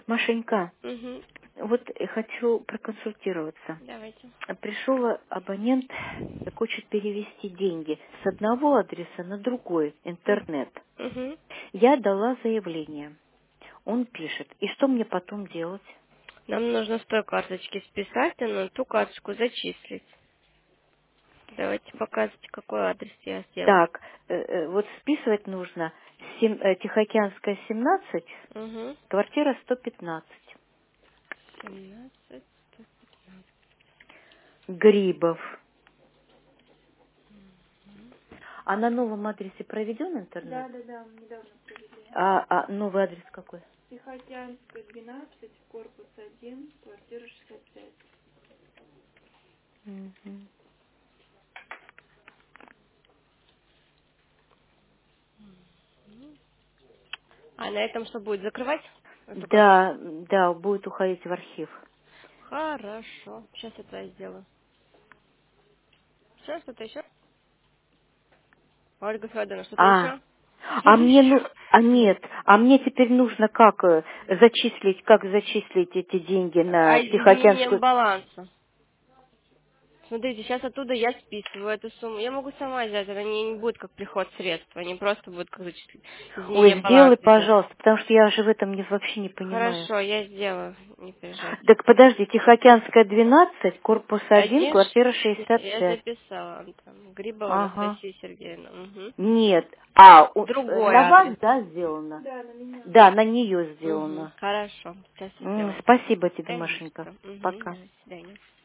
Машенька, Угу. вот хочу проконсультироваться. Давайте. Пришел абонент, хочет перевести деньги с одного адреса на другой, интернет. Угу. Я дала заявление. Он пишет. И что мне потом делать? Нам нужно с той карточки списать, а на ту карточку зачислить. Давайте показывайте, какой адрес я сделаю. Так, вот списывать нужно Тихоокеанская, 17, Угу. квартира 115. 17. Грибов. А на новом адресе проведен интернет? Да, мы недавно провели. А новый адрес какой? Тихоокеанская, 12, корпус 1, квартира 65. Мгм. А на этом что будет, закрывать эту карточку? Да, будет уходить в архив. Хорошо. Сейчас я это сделаю. Все, что-то еще? Ольга Федоровна, что-то А, еще? а Что-то мне, еще? нет, а мне теперь нужно как зачислить эти деньги А на с изменением Тихоокеанскую? баланса? Смотрите, сейчас оттуда я списываю эту сумму. Я могу сама взять, она не будет как приход средств, они просто будут как изменение Ой, сделай, баланса идет. пожалуйста, потому что я же в этом вообще не понимаю. Хорошо, я сделаю, не переживайте. Так подожди, Тихоокеанская, 12, корпус 1, Один, квартира я 65. записала, Антон. Грибова Ага. Анастасия Сергеевна. Угу. Нет. Другой На вас, адрес. да, сделано? Да, на меня. Да, на нее Угу. сделано. Хорошо, сейчас сделаю. Спасибо тебе, Машенька. Конечно. Угу. Пока. До свидания.